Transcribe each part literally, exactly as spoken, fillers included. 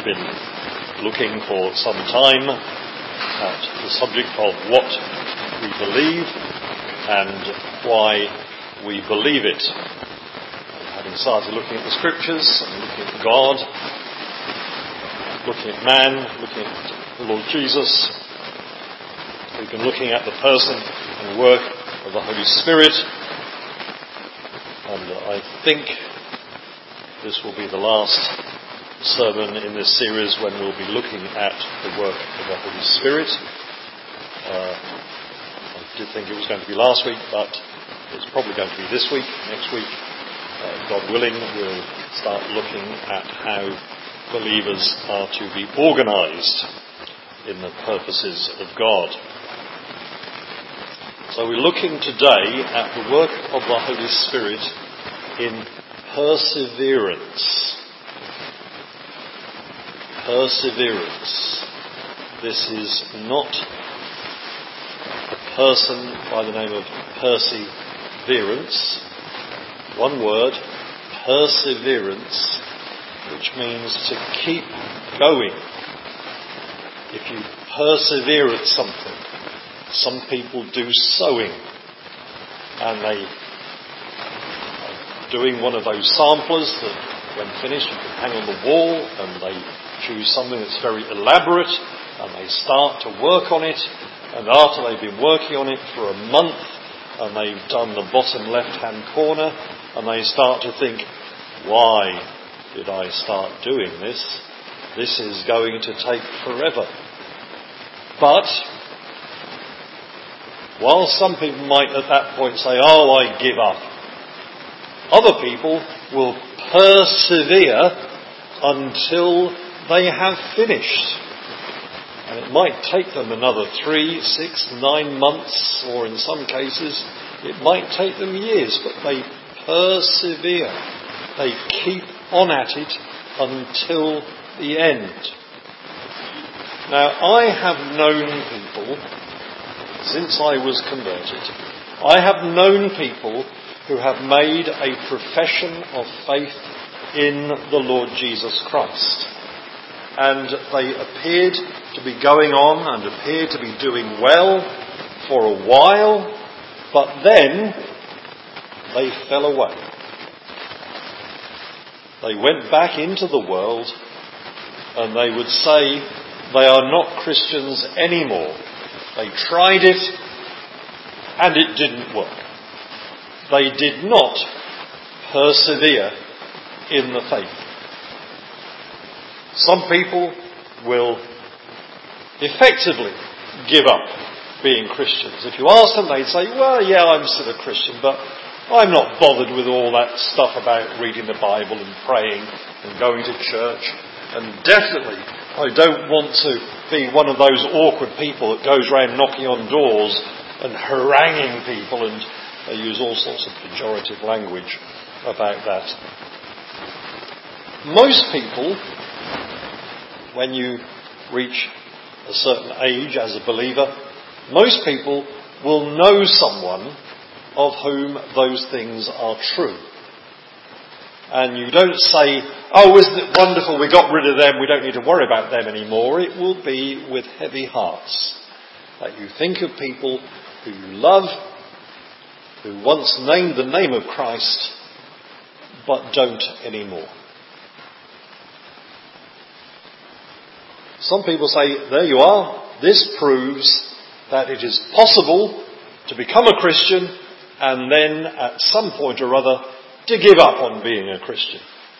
we've been looking for some time at the subject of what we believe and why we believe it. Having started looking at the scriptures, looking at God, looking at man, looking at the Lord Jesus, we've been looking at the person and work of the Holy Spirit, and I think this will be the last sermon in this series when we'll be looking at the work of the Holy Spirit. Uh, I did think it was going to be last week, but it's probably going to be this week. Next week, uh, God willing, we'll start looking at how believers are to be organised in the purposes of God. So we're looking today at the work of the Holy Spirit in perseverance. Perseverance. This is not a person by the name of perseverance. One word, perseverance, which means to keep going. If you persevere at something, some people do sowing, and they are doing one of those samplers that when finished you can hang on the wall, and they choose something that's very elaborate, and they start to work on it, and after they've been working on it for a month, and they've done the bottom left-hand corner, and they start to think, why did I start doing this? This is going to take forever. But, while some people might at that point say, oh, I give up, other people will persevere until they have finished. And it might take them another three, six, nine months, or in some cases, it might take them years, but they persevere. They keep on at it until the end. Now, I have known people, since I was converted, I have known people who have made a profession of faith in the Lord Jesus Christ. And they appeared to be going on and appeared to be doing well for a while, but then they fell away. They went back into the world, and they would say they are not Christians anymore. They tried it, and it didn't work. They did not persevere in the faith. Some people will effectively give up being Christians. If you ask them, they'd say, well, yeah, I'm still a Christian, but I'm not bothered with all that stuff about reading the Bible and praying and going to church. And definitely, I don't want to be one of those awkward people that goes around knocking on doors and haranguing people, and they use all sorts of pejorative language about that. Most people, when you reach a certain age as a believer, most people will know someone of whom those things are true. And you don't say, oh, isn't it wonderful, we got rid of them, we don't need to worry about them anymore. It will be with heavy hearts that you think of people who you love, who once named the name of Christ, but don't anymore. Some people say, there you are, this proves that it is possible to become a Christian and then at some point or other to give up on being a Christian.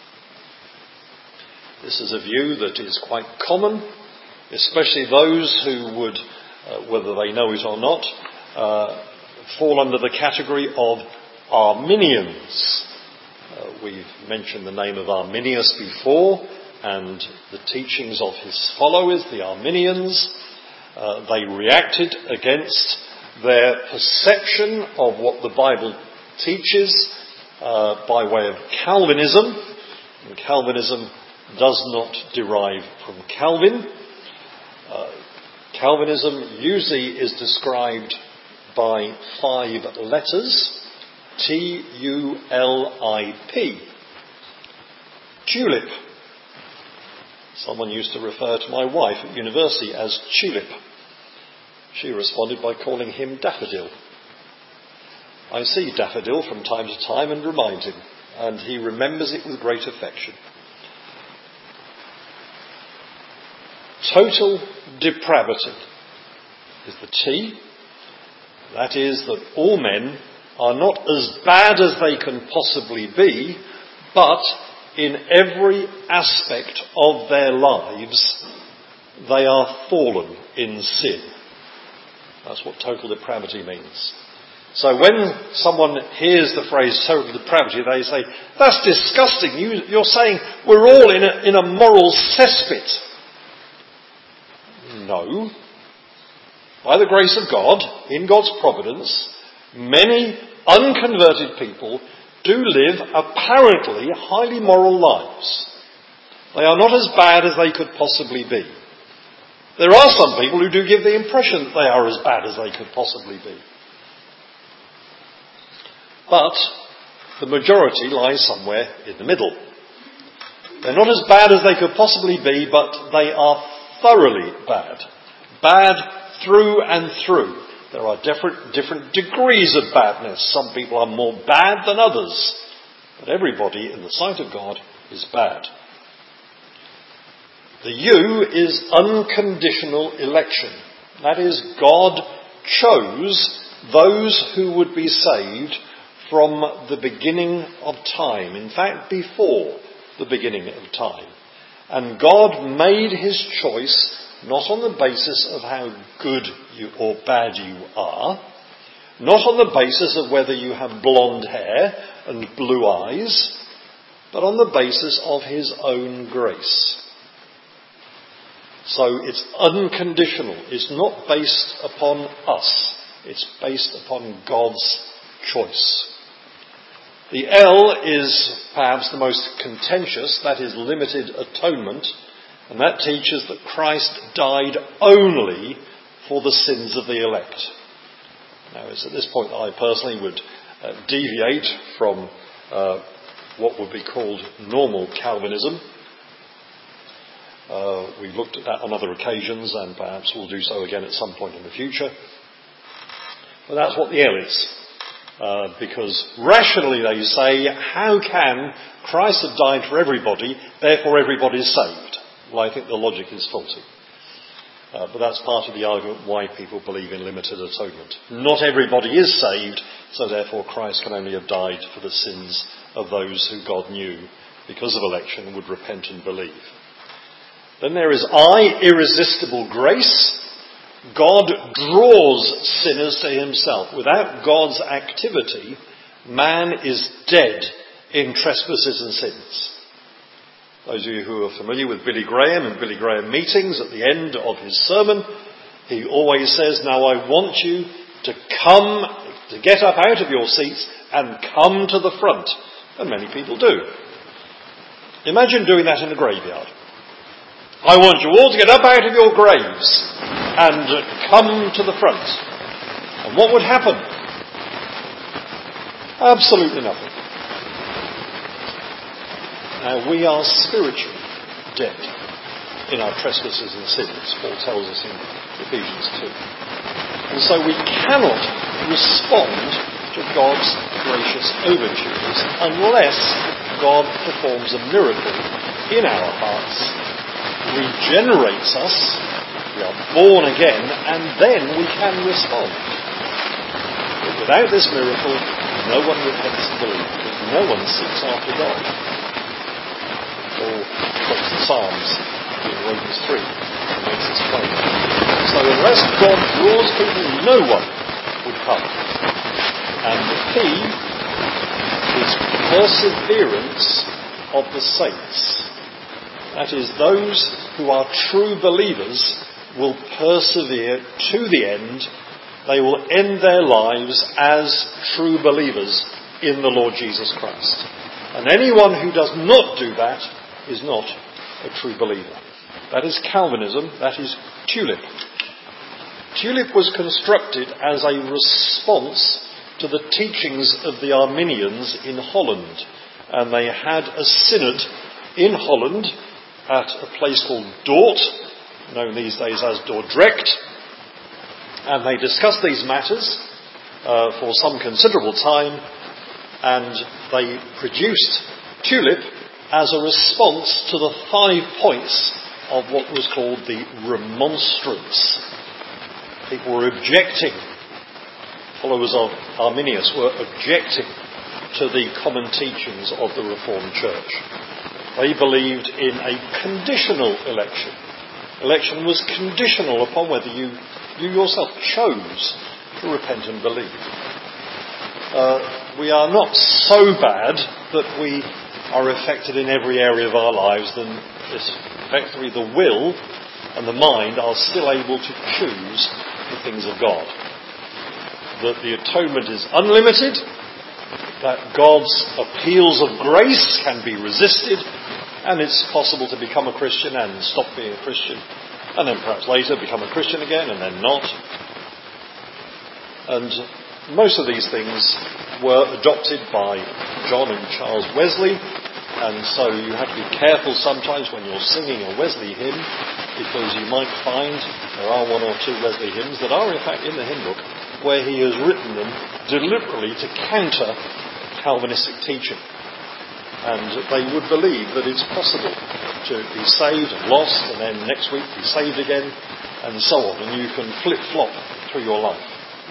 This is a view that is quite common, especially those who would, uh, whether they know it or not, uh, fall under the category of Arminians. Uh, we've mentioned the name of Arminius before, and the teachings of his followers, the Arminians. Uh, they reacted against their perception of what the Bible teaches uh, by way of Calvinism. And Calvinism does not derive from Calvin. Uh, Calvinism usually is described by five letters, T U L I P. Tulip. Someone used to refer to my wife at university as Tulip. She responded by calling him Daffodil. I see Daffodil from time to time and remind him, and he remembers it with great affection. Total depravity is the T. That is that all men are not as bad as they can possibly be, but in every aspect of their lives they are fallen in sin. That's what total depravity means. So when someone hears the phrase total depravity, they say, that's disgusting. You, you're saying we're all in a, in a moral cesspit. No. By the grace of God, in God's providence, many unconverted people do live apparently highly moral lives. They are not as bad as they could possibly be. There are some people who do give the impression that they are as bad as they could possibly be. But the majority lies somewhere in the middle. They're not as bad as they could possibly be, but they are thoroughly bad. Bad through and through. There are different, different degrees of badness. Some people are more bad than others. But everybody in the sight of God is bad. The U is unconditional election. That is, God chose those who would be saved from the beginning of time. In fact, before the beginning of time. And God made his choice not on the basis of how good you or bad you are, not on the basis of whether you have blonde hair and blue eyes, but on the basis of his own grace. So it's unconditional. It's not based upon us. It's based upon God's choice. The L is perhaps the most contentious, that is limited atonement, and that teaches that Christ died only for the sins of the elect. Now it's at this point that I personally would uh, deviate from uh, what would be called normal Calvinism. Uh, we've looked at that on other occasions, and perhaps we'll do so again at some point in the future. But that's what the L is. Uh, because rationally they say, how can Christ have died for everybody, therefore everybody is saved? Well, I think the logic is faulty. Uh, but that's part of the argument why people believe in limited atonement. Not everybody is saved, so therefore Christ can only have died for the sins of those who God knew because of election and would repent and believe. Then there is I, irresistible grace. God draws sinners to himself. Without God's activity, man is dead in trespasses and sins. Those of you who are familiar with Billy Graham and Billy Graham meetings, at the end of his sermon, he always says, now I want you to come, to get up out of your seats and come to the front. And many people do. Imagine doing that in a graveyard. I want you all to get up out of your graves and come to the front. And what would happen? Absolutely nothing. Now, we are spiritually dead in our trespasses and sins, Paul tells us in Ephesians two. And so we cannot respond to God's gracious overtures unless God performs a miracle in our hearts, regenerates us, we are born again, and then we can respond. But without this miracle, no one repents and believes, because no one seeks after God. Paul quotes the Psalms in Romans three and makes this plain. So unless God draws people, no one would come. And the key is perseverance of the saints. That is, those who are true believers will persevere to the end. They will end their lives as true believers in the Lord Jesus Christ. And anyone who does not do that is not a true believer. That is Calvinism. That is Tulip. Tulip was constructed as a response to the teachings of the Arminians in Holland. And they had a synod in Holland at a place called Dort, known these days as Dordrecht, and they discussed these matters uh, for some considerable time, and they produced TULIP as a response to the five points of what was called the Remonstrance. People were objecting, followers of Arminius were objecting to the common teachings of the Reformed Church. They believed in a conditional election. Election was conditional upon whether you, you yourself chose to repent and believe. Uh, we are not so bad that we are affected in every area of our lives, then this, effectively the will and the mind are still able to choose the things of God. That the atonement is unlimited, that God's appeals of grace can be resisted, and it's possible to become a Christian and stop being a Christian, and then perhaps later become a Christian again and then not. And most of these things were adopted by John and Charles Wesley, and so you have to be careful sometimes when you're singing a Wesley hymn, because you might find there are one or two Wesley hymns that are in fact in the hymn book where he has written them deliberately to counter Calvinistic teaching. And they would believe that it's possible to be saved and lost, and then next week be saved again, and so on, and you can flip-flop through your life.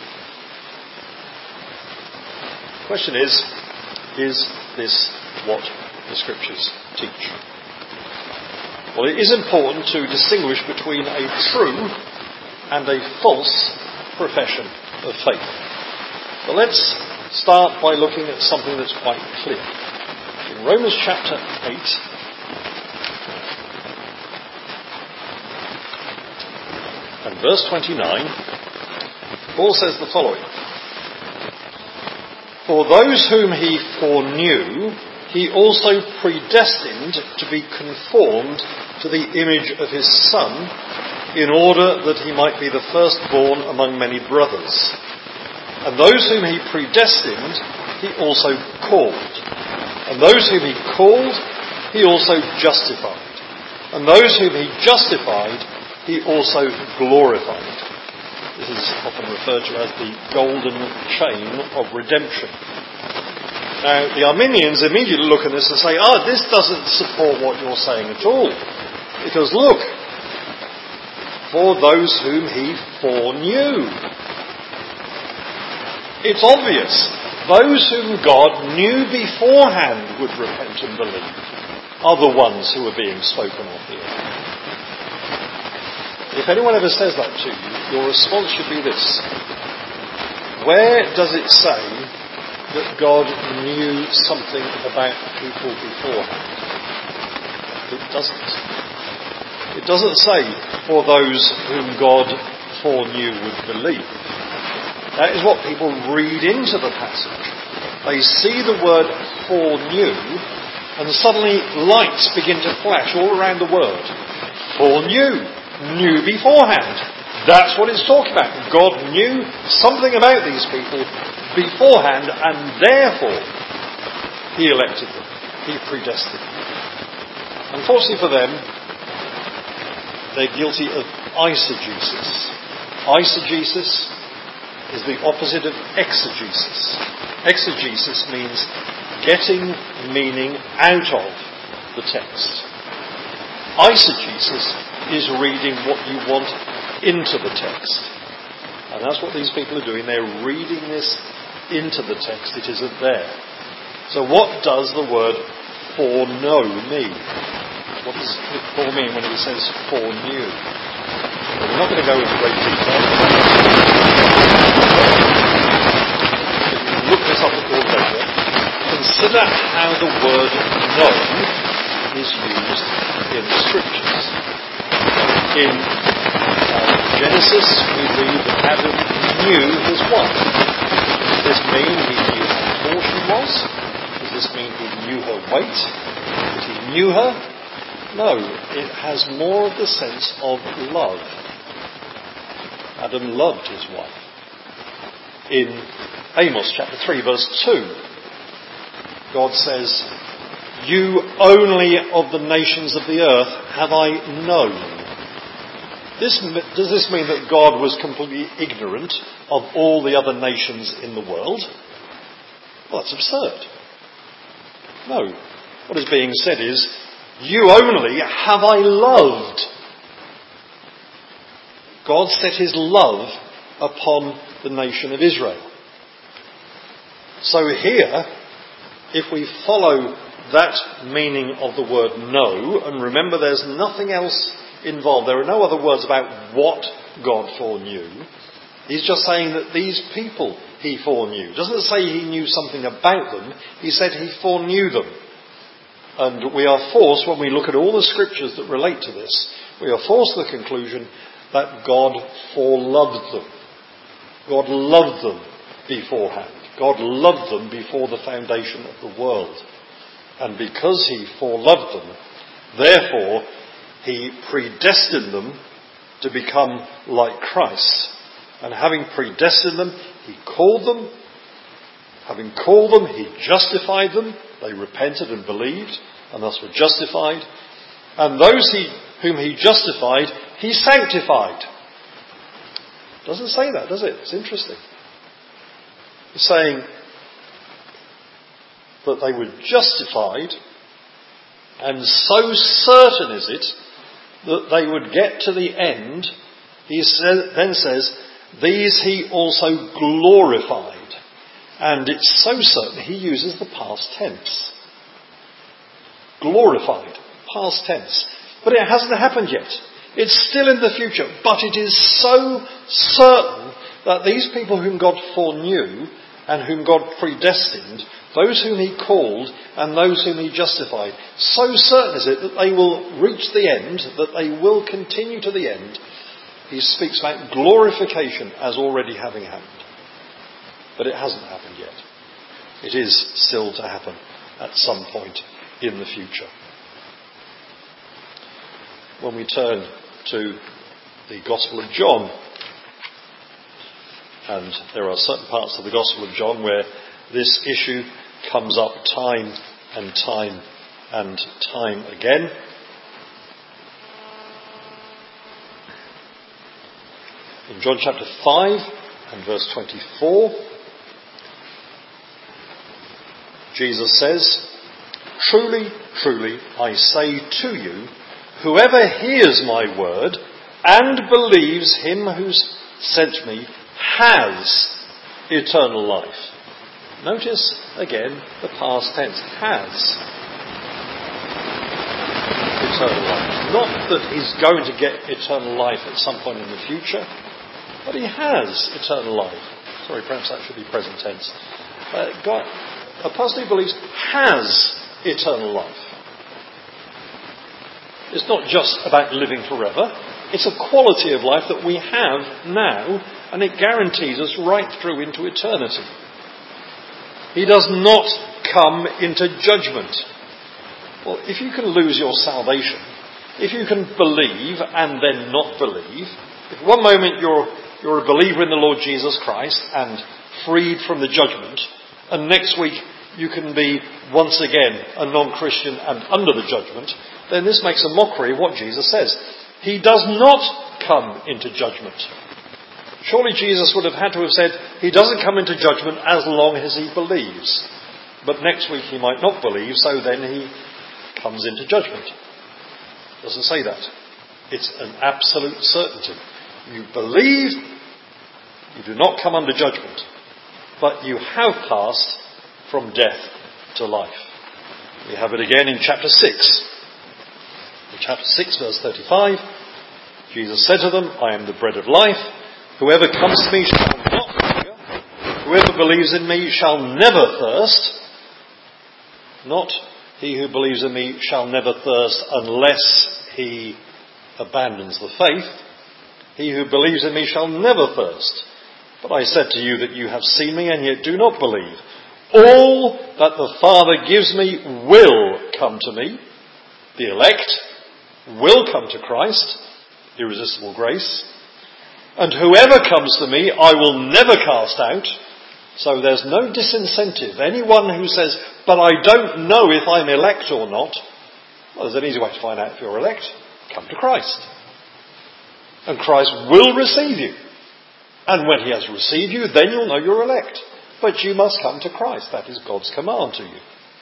The question is, is this what the Scriptures teach? Well, it is important to distinguish between a true and a false profession of faith. But let's start by looking at something that's quite clear. In Romans chapter eight, and verse twenty-nine, Paul says the following: For those whom he foreknew, he also predestined to be conformed to the image of his Son, in order that he might be the firstborn among many brothers. And those whom he predestined, he also called. And those whom he called, he also justified. And those whom he justified, he also glorified. This is often referred to as the golden chain of redemption. Now, the Arminians immediately look at this and say, oh, this doesn't support what you're saying at all. Because look, for those whom he foreknew. It's obvious. Those whom God knew beforehand would repent and believe are the ones who are being spoken of here. If anyone ever says that to you, your response should be this: where does it say that God knew something about people beforehand? It doesn't. It doesn't say, for those whom God foreknew would believe. That is what people read into the passage. They see the word foreknew, and suddenly lights begin to flash all around the word. Foreknew. Knew beforehand. That's what it's talking about. God knew something about these people beforehand, and therefore he elected them. He predestined them. Unfortunately for them, they're guilty of eisegesis. Eisegesis is the opposite of exegesis. Exegesis means getting meaning out of the text. Eisegesis is reading what you want into the text. And that's what these people are doing. They're reading this into the text. It isn't there. So what does the word foreknow mean? What does Paul mean when he says foreknew? Well, we're not going to go into great detail. Look this up at all later. Consider how the word know is used in the Scriptures. In uh, Genesis, we read that Adam knew his wife. Does this mean he knew how tall she was? Does this mean he knew her weight? That he knew her? No, it has more of the sense of love. Adam loved his wife. In Amos chapter three, verse two, God says, You only of the nations of the earth have I known. This, does this mean that God was completely ignorant of all the other nations in the world? Well, that's absurd. No. What is being said is, you only have I loved. God set his love upon the nation of Israel. So here, if we follow that meaning of the word know, and remember there's nothing else involved, there are no other words about what God foreknew. He's just saying that these people he foreknew. It doesn't say he knew something about them, he said he foreknew them. And we are forced, when we look at all the scriptures that relate to this, we are forced to the conclusion that God foreloved them. God loved them beforehand. God loved them before the foundation of the world. And because he foreloved them, therefore he predestined them to become like Christ. And having predestined them, he called them. Having called them, he justified them. They repented and believed, and thus were justified. And those he, whom he justified, he sanctified. Doesn't say that, does it? It's interesting. It's saying that they were justified, and so certain is it that they would get to the end. He then says, these he also glorified. And it's so certain he uses the past tense. Glorified, past tense. But it hasn't happened yet. It's still in the future. But it is so certain that these people whom God foreknew and whom God predestined, those whom he called and those whom he justified, so certain is it that they will reach the end, that they will continue to the end. He speaks about glorification as already having happened. But it hasn't happened yet. It is still to happen at some point in the future. When we turn to the Gospel of John, and there are certain parts of the Gospel of John where this issue comes up time and time and time again. In John chapter five and verse twenty-four, Jesus says, "Truly, truly, I say to you, whoever hears my word and believes him who sent me has eternal life." Notice again the past tense, has eternal life. Not that he's going to get eternal life at some point in the future, but he has eternal life. Sorry, perhaps that should be present tense. Uh, God, a person who believes has eternal life. It's not just about living forever. It's a quality of life that we have now, and it guarantees us right through into eternity. He does not come into judgment. Well, if you can lose your salvation, if you can believe and then not believe, if one moment you're, you're a believer in the Lord Jesus Christ and freed from the judgment, and next week you can be once again a non-Christian and under the judgment, then this makes a mockery of what Jesus says. He does not come into judgment. Surely Jesus would have had to have said, he doesn't come into judgment as long as he believes. But next week he might not believe, so then he comes into judgment. Doesn't say that. It's an absolute certainty. You believe, you do not come under judgment, but you have passed from death to life. We have it again in chapter six. In chapter six, verse thirty-five, Jesus said to them, I am the bread of life. Whoever comes to me shall not hunger. Whoever believes in me shall never thirst. Not he who believes in me shall never thirst unless he abandons the faith. He who believes in me shall never thirst. But I said to you that you have seen me and yet do not believe. All that the Father gives me will come to me. The elect will come to Christ. Irresistible grace. And whoever comes to me I will never cast out. So there's no disincentive. Anyone who says, but I don't know if I'm elect or not, well, there's an easy way to find out if you're elect. Come to Christ. And Christ will receive you. And when he has received you, then you'll know you're elect. But you must come to Christ. That is God's command to you.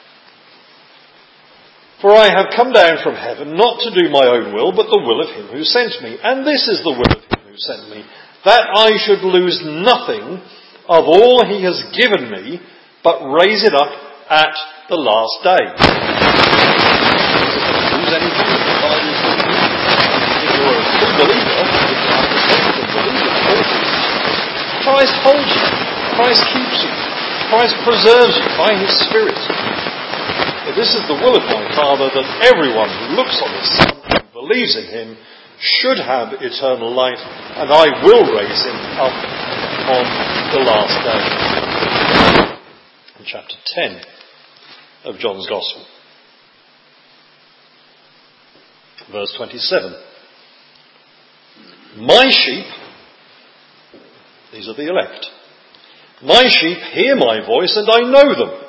For I have come down from heaven not to do my own will, but the will of him who sent me. And this is the will of him who sent me, that I should lose nothing of all he has given me, but raise it up at the last day. Lose anything that the Bible is giving you. If you're a true believer, if you understand the believer importance, Christ holds you. Christ keeps you. Christ preserves you by his Spirit. But this is the will of my Father, that everyone who looks on his Son and believes in him should have eternal life, and I will raise him up on the last day. In chapter ten of John's Gospel. Verse twenty-seven. My sheep, these are the elect, my sheep hear my voice and I know them.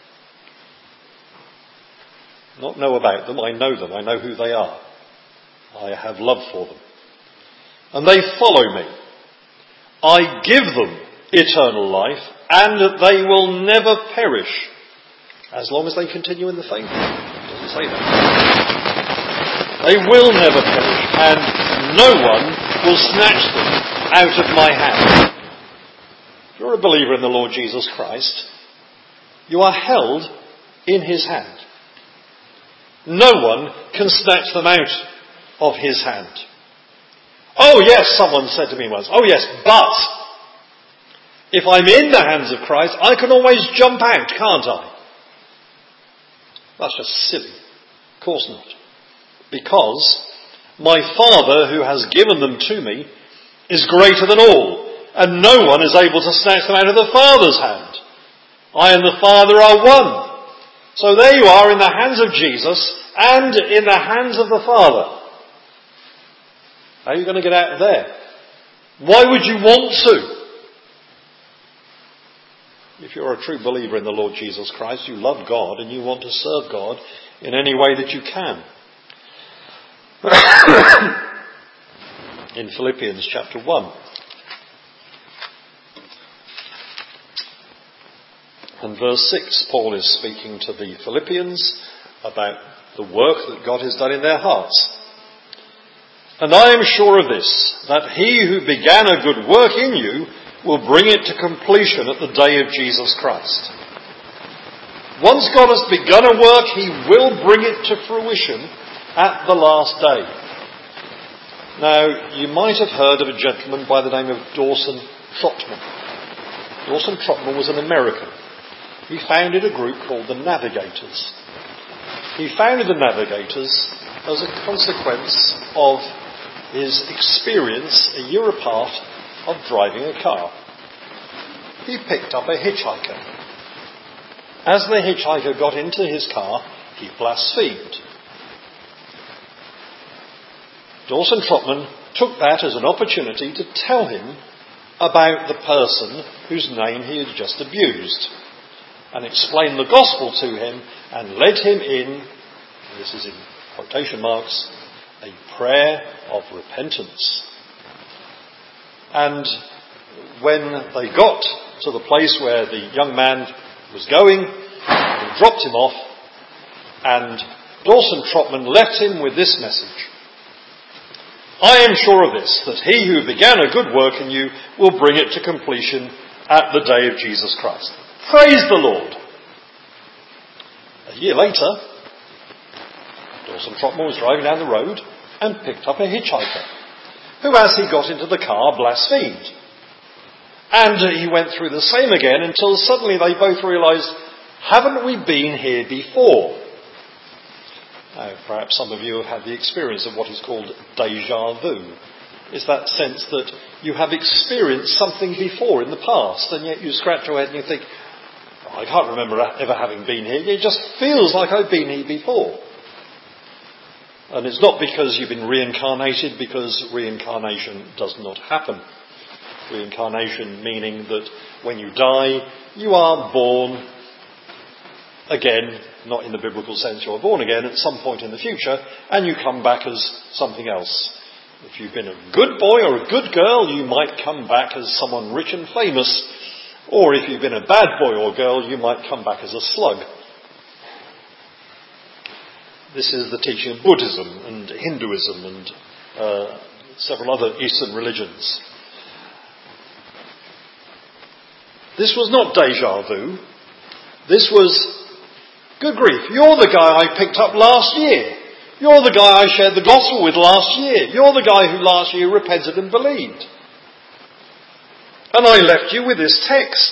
Not know about them, I know them, I know who they are. I have love for them. And they follow me. I give them eternal life, and they will never perish, as long as they continue in the faith. It doesn't say that. They will never perish, and no one will snatch them out of my hand. If you're a believer in the Lord Jesus Christ, you are held in his hand. No one can snatch them out of his hand. Oh yes, someone said to me once, oh yes, but if I'm in the hands of Christ, I can always jump out, can't I? That's just silly. Of course not. Because my Father who has given them to me is greater than all, and no one is able to snatch them out of the Father's hand. I and the Father are one. So there you are in the hands of Jesus and in the hands of the Father. How are you going to get out of there? Why would you want to? If you're a true believer in the Lord Jesus Christ, you love God and you want to serve God in any way that you can. In Philippians chapter one. And verse six, Paul is speaking to the Philippians about the work that God has done in their hearts. And I am sure of this, that he who began a good work in you will bring it to completion at the day of Jesus Christ. Once God has begun a work, he will bring it to fruition at the last day. Now, you might have heard of a gentleman by the name of Dawson Trotman. Dawson Trotman was an American. He founded a group called the Navigators. He founded the Navigators as a consequence of his experience a year apart of driving a car. He picked up a hitchhiker. As the hitchhiker got into his car, he blasphemed. Dawson Trotman took that as an opportunity to tell him about the person whose name he had just abused, and explain the gospel to him and led him in, this is in quotation marks, a prayer of repentance. And when they got to the place where the young man was going, he dropped him off, and Dawson Trotman left him with this message. I am sure of this, that he who began a good work in you will bring it to completion at the day of Jesus Christ. Praise the Lord. A year later, Dawson Trotman was driving down the road and picked up a hitchhiker, who as he got into the car blasphemed. And he went through the same again until suddenly they both realised, haven't we been here before? Now, perhaps some of you have had the experience of what is called déjà vu. It's that sense that you have experienced something before in the past, and yet you scratch your head and you think, oh, I can't remember ever having been here. It just feels like I've been here before. And it's not because you've been reincarnated, because reincarnation does not happen. Reincarnation meaning that when you die, you are born again, not in the biblical sense you are born again, at some point in the future, and you come back as something else. If you've been a good boy or a good girl, you might come back as someone rich and famous, or if you've been a bad boy or girl, you might come back as a slug. This is the teaching of Buddhism and Hinduism and uh, several other Eastern religions. This was not déjà vu. This was, good grief, you're the guy I picked up last year. You're the guy I shared the gospel with last year. You're the guy who last year repented and believed. And I left you with this text.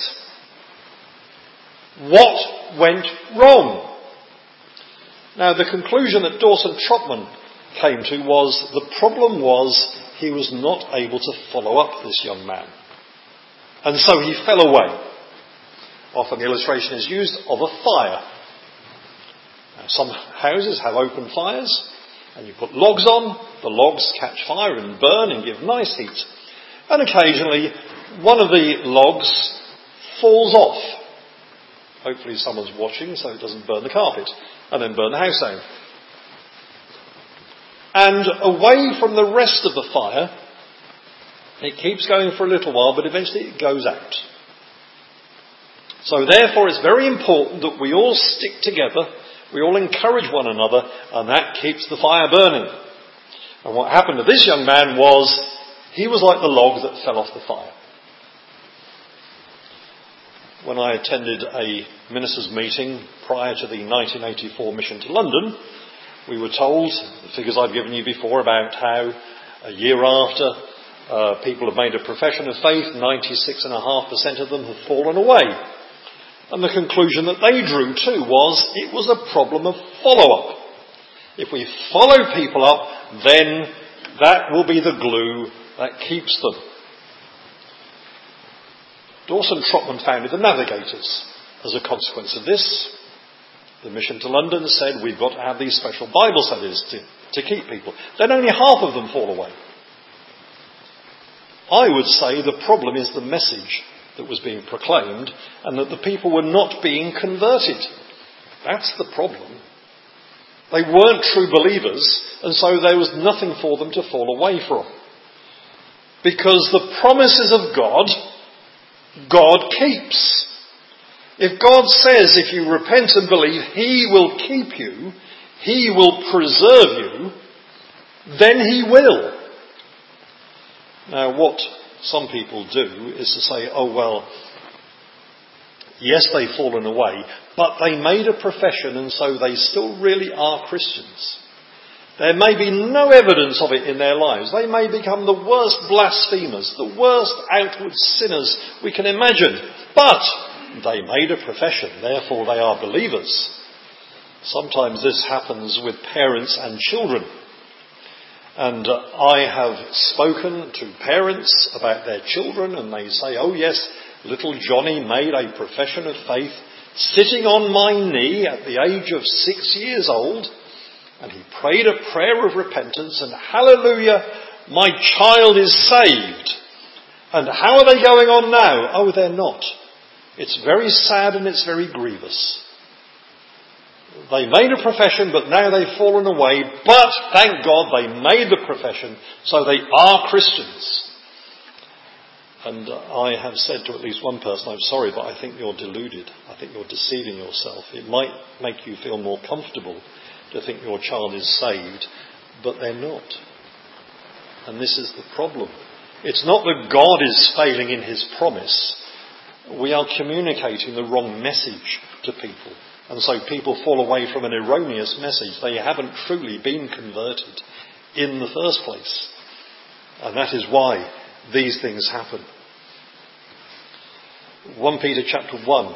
What went wrong? Now, the conclusion that Dawson Trotman came to was the problem was he was not able to follow up this young man. And so he fell away. Often the illustration is used of a fire. Now, some houses have open fires, and you put logs on, the logs catch fire and burn and give nice heat. And occasionally, one of the logs falls off. Hopefully someone's watching so it doesn't burn the carpet and then burn the house down. And away from the rest of the fire, it keeps going for a little while, but eventually it goes out. So therefore it's very important that we all stick together, we all encourage one another, and that keeps the fire burning. And what happened to this young man was, he was like the log that fell off the fire. When I attended a ministers' meeting prior to the nineteen eighty-four mission to London, we were told, the figures I've given you before, about how a year after uh, people have made a profession of faith, ninety-six point five percent of them have fallen away. And the conclusion that they drew too was it was a problem of follow-up. If we follow people up, then that will be the glue that keeps them. Dawson Trotman founded the Navigators as a consequence of this. The mission to London said we've got to have these special Bible studies to, to keep people. Then only half of them fall away. I would say the problem is the message that was being proclaimed and that the people were not being converted. That's the problem. They weren't true believers, and so there was nothing for them to fall away from. Because the promises of God, God keeps. If God says if you repent and believe He will keep you, He will preserve you, then He will. Now what some people do is to say, oh well, yes they've fallen away, but they made a profession and so they still really are Christians. There may be no evidence of it in their lives. They may become the worst blasphemers, the worst outward sinners we can imagine. But they made a profession, therefore they are believers. Sometimes this happens with parents and children. And uh, I have spoken to parents about their children and they say, oh yes, little Johnny made a profession of faith sitting on my knee at the age of six years old. And he prayed a prayer of repentance and hallelujah, my child is saved. And how are they going on now? Oh, they're not. It's very sad and it's very grievous. They made a profession, but now they've fallen away. But thank God they made the profession, so they are Christians. And I have said to at least one person, I'm sorry, but I think you're deluded. I think you're deceiving yourself. It might make you feel more comfortable to think your child is saved, but they're not. And this is the problem. It's not that God is failing in His promise. We are communicating the wrong message to people. And so people fall away from an erroneous message. They haven't truly been converted in the first place. And that is why these things happen. First Peter chapter one.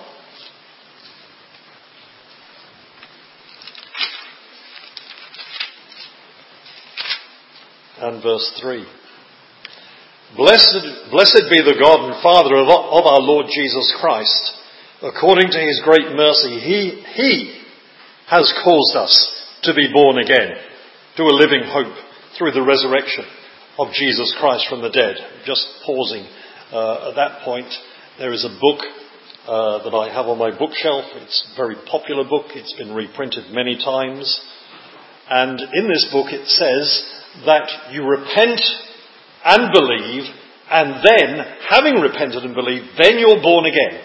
And verse three. Blessed, blessed be the God and Father of, of our Lord Jesus Christ. According to His great mercy, He, He has caused us to be born again to a living hope through the resurrection of Jesus Christ from the dead. Just pausing uh, at that point, there is a book uh, that I have on my bookshelf. It's a very popular book. It's been reprinted many times. And in this book it says that you repent and believe, and then, having repented and believed, then you're born again.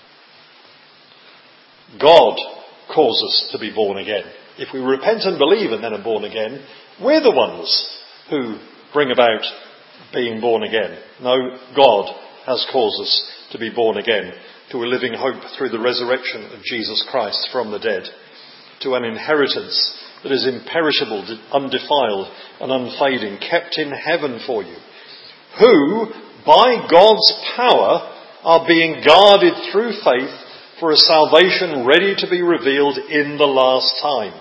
God calls us to be born again. If we repent and believe and then are born again, we're the ones who bring about being born again. No, God has caused us to be born again, to a living hope through the resurrection of Jesus Christ from the dead, to an inheritance that is imperishable, undefiled and unfading, kept in heaven for you, who, by God's power, are being guarded through faith for a salvation ready to be revealed in the last time.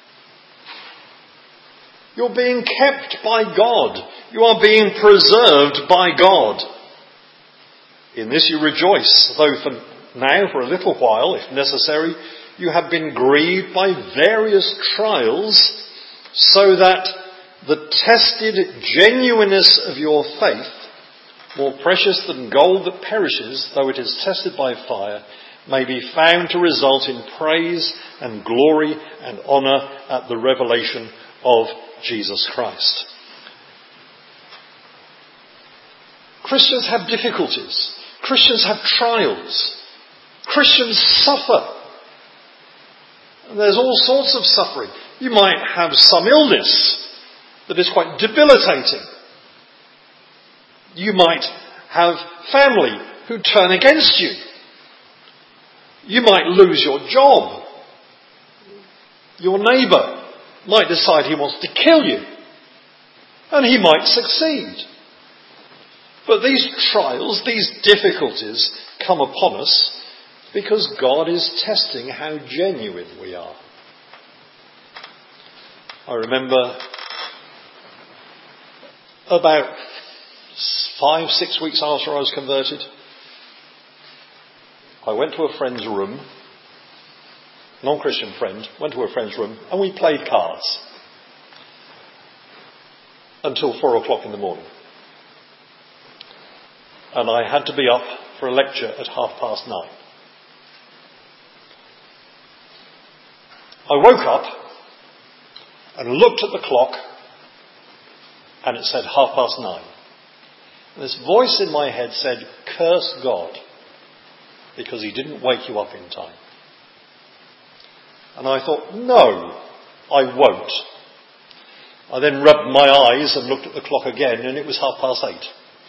You're being kept by God. You are being preserved by God. In this you rejoice, though for now, for a little while, if necessary, you have been grieved by various trials, so that the tested genuineness of your faith, more precious than gold that perishes, though it is tested by fire, may be found to result in praise and glory and honour at the revelation of Jesus Christ. Christians have difficulties. Christians have trials. Christians suffer. And there's all sorts of suffering. You might have some illness that is quite debilitating. You might have family who turn against you. You might lose your job. Your neighbour might decide he wants to kill you. And he might succeed. But these trials, these difficulties come upon us because God is testing how genuine we are. I remember about five, six weeks after I was converted, I went to a friend's room, non-Christian friend, went to a friend's room, and we played cards until four o'clock in the morning. And I had to be up for a lecture at half past nine. I woke up and looked at the clock, and it said half past nine. And this voice in my head said, curse God, because he didn't wake you up in time. And I thought, no, I won't. I then rubbed my eyes and looked at the clock again, and it was half past eight.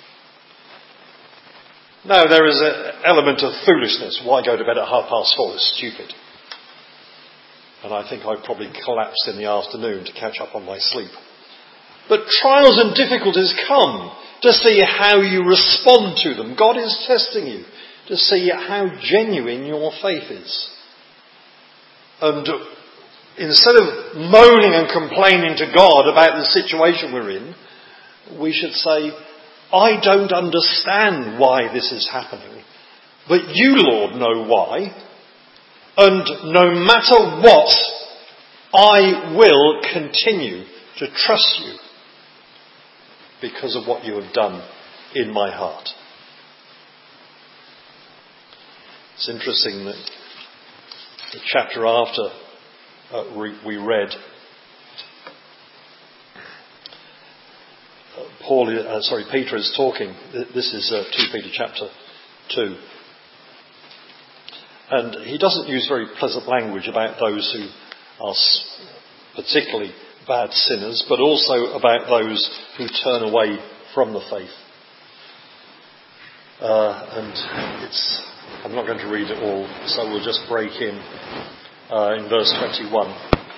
Now, there is an element of foolishness. Why go to bed at half past four? It's stupid. And I think I probably collapsed in the afternoon to catch up on my sleep. But trials and difficulties come to see how you respond to them. God is testing you to see how genuine your faith is. And instead of moaning and complaining to God about the situation we're in, we should say, I don't understand why this is happening, but you, Lord, know why. And no matter what, I will continue to trust you because of what you have done in my heart. It's interesting that the chapter after uh, we, we read, uh, Paul, uh, sorry, Peter is talking. This is uh, Second Peter chapter two. And he doesn't use very pleasant language about those who are particularly bad sinners, but also about those who turn away from the faith. Uh, and it's, I'm not going to read it all, so we'll just break in uh, in verse twenty-one.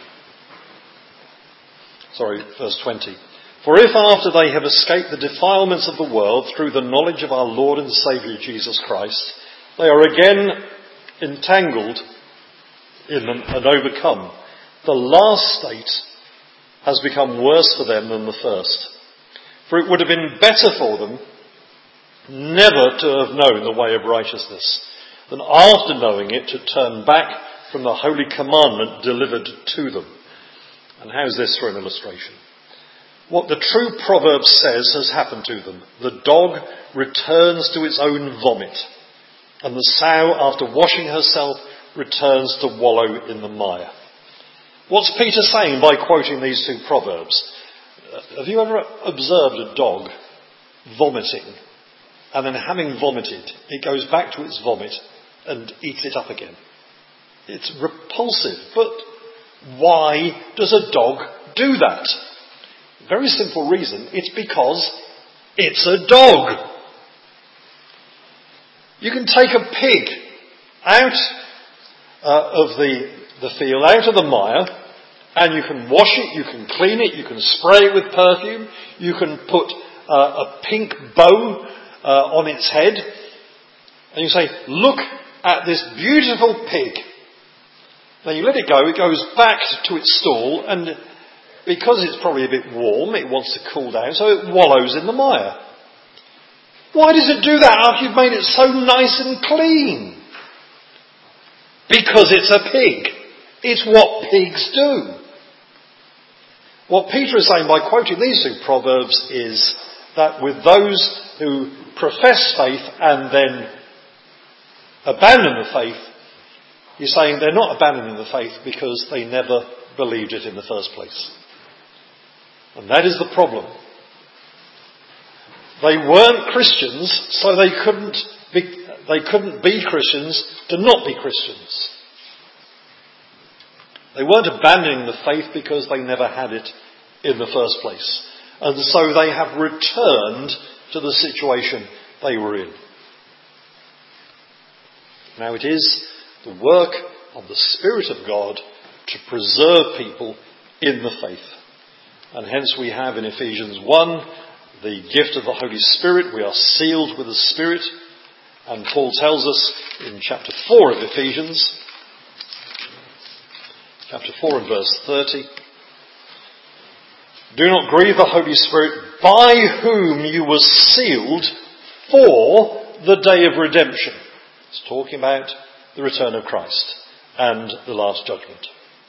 Sorry, verse twenty. For if after they have escaped the defilements of the world through the knowledge of our Lord and Saviour Jesus Christ, they are again entangled in them and overcome, the last state has become worse for them than the first. For it would have been better for them never to have known the way of righteousness than after knowing it to turn back from the holy commandment delivered to them. And how's this for an illustration? What the true proverb says has happened to them. The dog returns to its own vomit, and the sow, after washing herself, returns to wallow in the mire. What's Peter saying by quoting these two proverbs? Uh, have you ever observed a dog vomiting, and then having vomited, it goes back to its vomit and eats it up again? It's repulsive, but why does a dog do that? Very simple reason. It's because it's a dog. You can take a pig out uh, of the, the field, out of the mire, and you can wash it, you can clean it, you can spray it with perfume, you can put uh, a pink bow uh, on its head, and you say, look at this beautiful pig. Then you let it go, it goes back to its stall, and because it's probably a bit warm, it wants to cool down, so it wallows in the mire. Why does it do that after you've made it so nice and clean? Because it's a pig. It's what pigs do. What Peter is saying by quoting these two proverbs is that with those who profess faith and then abandon the faith, he's saying they're not abandoning the faith because they never believed it in the first place. And that is the problem. They weren't Christians, so they couldn't be, they couldn't be Christians to not be Christians. They weren't abandoning the faith because they never had it in the first place. And so they have returned to the situation they were in. Now it is the work of the Spirit of God to preserve people in the faith. And hence we have in Ephesians one the gift of the Holy Spirit. We are sealed with the Spirit. And Paul tells us in chapter four of Ephesians, chapter four and verse thirty, do not grieve the Holy Spirit, by whom you were sealed for the day of redemption. It's talking about the return of Christ and the last judgment.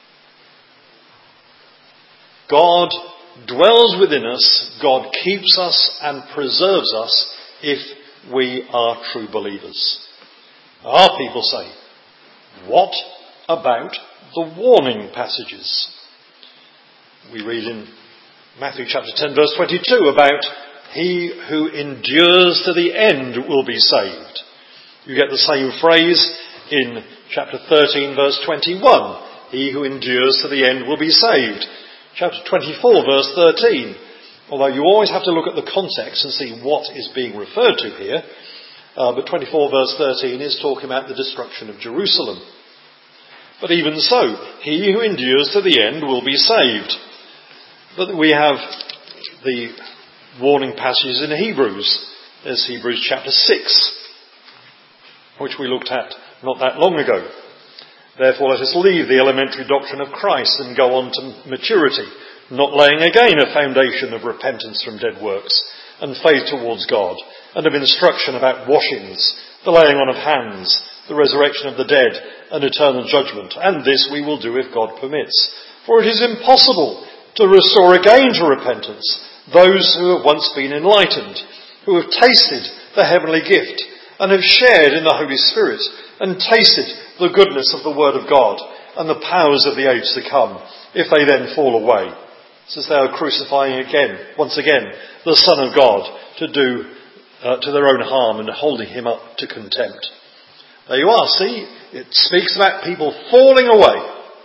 God dwells within us, God keeps us and preserves us if we are true believers. Our people say, what about the warning passages? We read in Matthew chapter ten verse twenty-two about he who endures to the end will be saved. You get the same phrase in chapter thirteen verse twenty-one. He who endures to the end will be saved. Chapter twenty-four verse thirteen. Although you always have to look at the context and see what is being referred to here. Uh, but twenty-four verse thirteen is talking about the destruction of Jerusalem. But even so, he who endures to the end will be saved. But we have the warning passages in Hebrews. There's Hebrews chapter six, which we looked at not that long ago. Therefore let us leave the elementary doctrine of Christ and go on to maturity, not laying again a foundation of repentance from dead works and faith towards God, and of instruction about washings, the laying on of hands, the resurrection of the dead, and eternal judgment. And this we will do if God permits. For it is impossible to restore again to repentance those who have once been enlightened, who have tasted the heavenly gift, and have shared in the Holy Spirit, and tasted the goodness of the Word of God, and the powers of the age to come, if they then fall away. It's as they are crucifying again, once again, the Son of God to do uh, to their own harm and holding him up to contempt. There you are, see, it speaks about people falling away.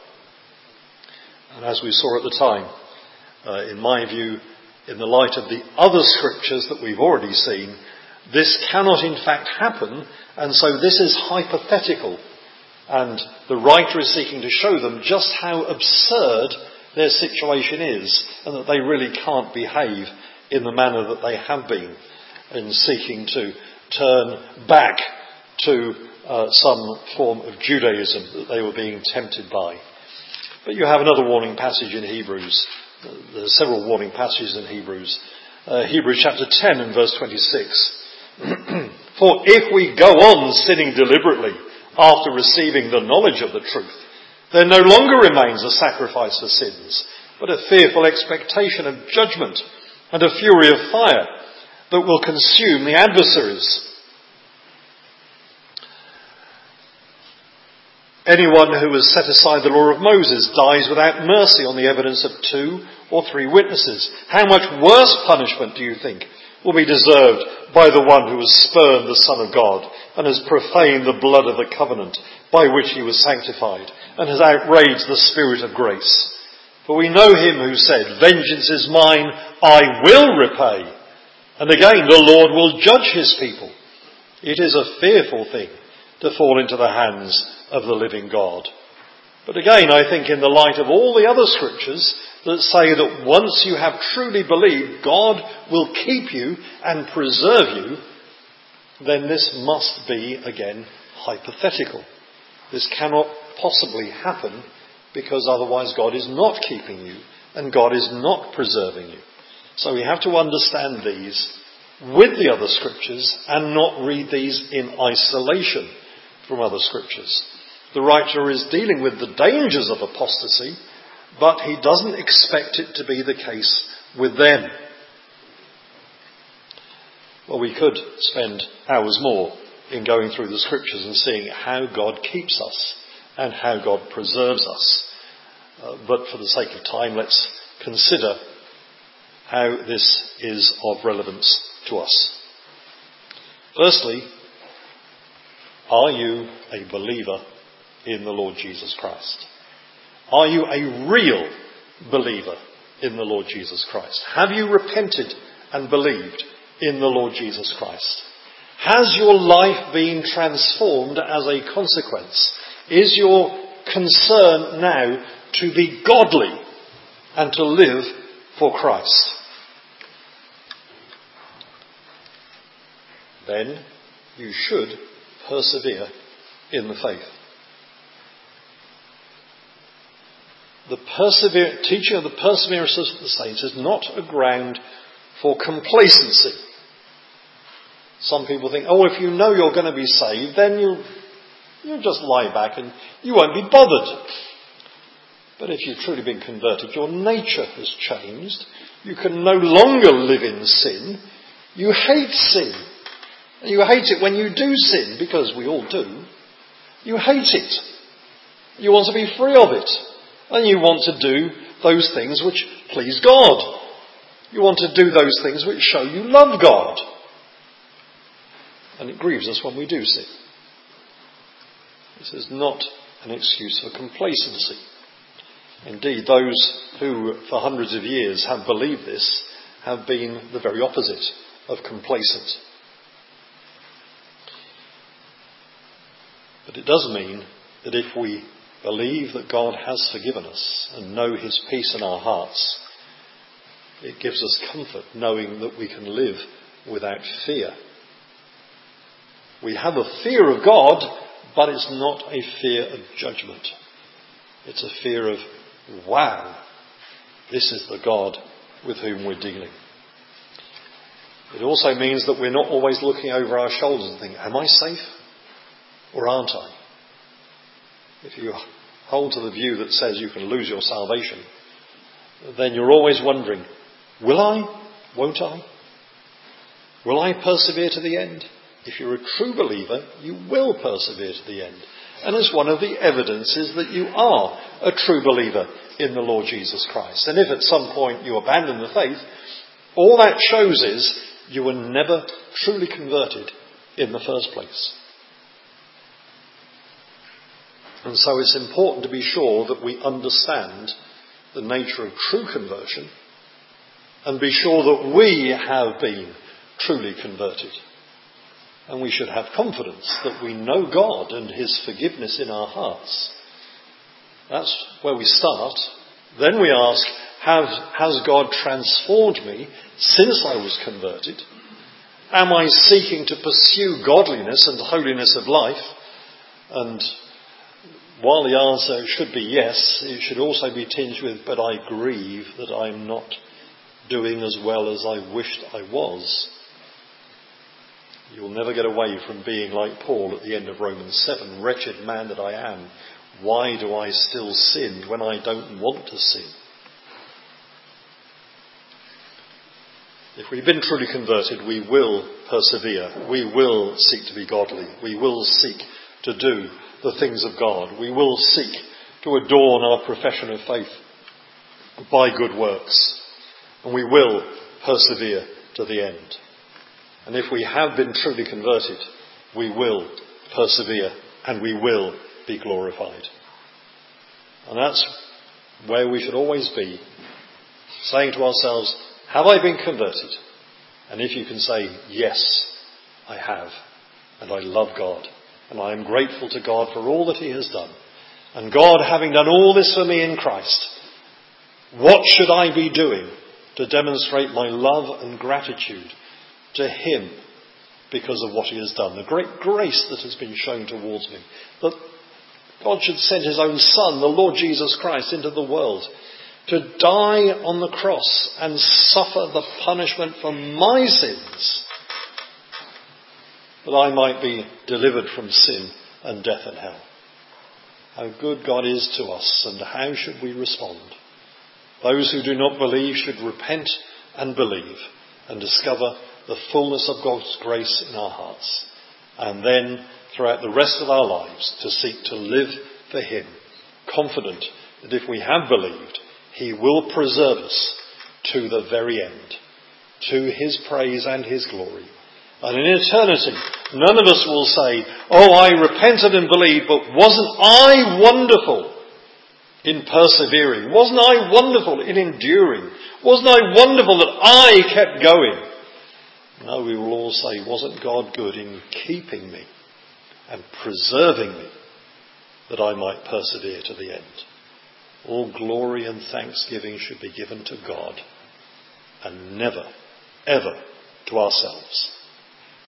And as we saw at the time, uh, in my view, in the light of the other scriptures that we've already seen, this cannot in fact happen, and so this is hypothetical. And the writer is seeking to show them just how absurd their situation is, and that they really can't behave in the manner that they have been in seeking to turn back to uh, some form of Judaism that they were being tempted by. But you have another warning passage in Hebrews. There are several warning passages in Hebrews. Uh, Hebrews chapter ten and verse twenty-six. For if we go on sinning deliberately after receiving the knowledge of the truth, there no longer remains a sacrifice for sins, but a fearful expectation of judgment and a fury of fire that will consume the adversaries. Anyone who has set aside the law of Moses dies without mercy on the evidence of two or three witnesses. How much worse punishment, do you think, will be deserved by the one who has spurned the Son of God and has profaned the blood of the covenant by which he was sanctified and has outraged the Spirit of grace? For we know him who said, "Vengeance is mine, I will repay." And again, the Lord will judge his people. It is a fearful thing to fall into the hands of the living God. But again, I think in the light of all the other scriptures that say that once you have truly believed, God will keep you and preserve you, then this must be, again, hypothetical. This cannot possibly happen because otherwise God is not keeping you and God is not preserving you. So we have to understand these with the other scriptures and not read these in isolation from other scriptures. The writer is dealing with the dangers of apostasy, but he doesn't expect it to be the case with them. Well, we could spend hours more in going through the scriptures and seeing how God keeps us and how God preserves us. Uh, but for the sake of time, let's consider how this is of relevance to us. Firstly, are you a believer in the Lord Jesus Christ? Are you a real believer in the Lord Jesus Christ? Have you repented and believed in the Lord Jesus Christ? Has your life been transformed as a consequence? Is your concern now to be godly and to live for Christ? Then you should persevere in the faith. The persever- teaching of the perseverance of the saints is not a ground for complacency. Some people think, oh, if you know you're going to be saved, then you'll, you'll just lie back and you won't be bothered. But if you've truly been converted, your nature has changed. You can no longer live in sin. You hate sin. You hate it when you do sin, because we all do. You hate it. You want to be free of it. And you want to do those things which please God. You want to do those things which show you love God. And it grieves us when we do sin. This is not an excuse for complacency. Indeed, those who for hundreds of years have believed this have been the very opposite of complacent. But it does mean that if we believe that God has forgiven us and know his peace in our hearts, it gives us comfort knowing that we can live without fear. We have a fear of God, but it's not a fear of judgment. It's a fear of, wow, this is the God with whom we're dealing. It also means that we're not always looking over our shoulders and thinking, am I safe or aren't I? If you hold to the view that says you can lose your salvation, then you're always wondering, will I? Won't I? Will I persevere to the end? If you're a true believer, you will persevere to the end. And it's one of the evidences that you are a true believer in the Lord Jesus Christ. And if at some point you abandon the faith, all that shows is you were never truly converted in the first place. And so it's important to be sure that we understand the nature of true conversion and be sure that we have been truly converted. And we should have confidence that we know God and his forgiveness in our hearts. That's where we start. Then we ask, have, has God transformed me since I was converted? Am I seeking to pursue godliness and holiness of life? And while the answer should be yes, it should also be tinged with, but I grieve that I'm not doing as well as I wished I was. You'll never get away from being like Paul at the end of Romans seven. Wretched man that I am, why do I still sin when I don't want to sin? If we've been truly converted, we will persevere. We will seek to be godly. We will seek to do the things of God. We will seek to adorn our profession of faith by good works. And we will persevere to the end. And if we have been truly converted, we will persevere and we will be glorified. And that's where we should always be, saying to ourselves, have I been converted? And if you can say, yes, I have, and I love God, and I am grateful to God for all that he has done, and God having done all this for me in Christ, what should I be doing to demonstrate my love and gratitude to him because of what he has done? The great grace that has been shown towards me, that God should send his own Son, the Lord Jesus Christ, into the world to die on the cross and suffer the punishment for my sins, that I might be delivered from sin and death and hell. How good God is to us, and how should we respond? Those who do not believe should repent and believe and discover the fullness of God's grace in our hearts, and then throughout the rest of our lives to seek to live for him, confident that if we have believed, he will preserve us to the very end, to his praise and his glory. And in eternity, none of us will say, oh, I repented and believed, but wasn't I wonderful in persevering? Wasn't I wonderful in enduring? Wasn't I wonderful that I kept going? No, we will all say, wasn't God good in keeping me and preserving me that I might persevere to the end? All glory and thanksgiving should be given to God and never, ever to ourselves.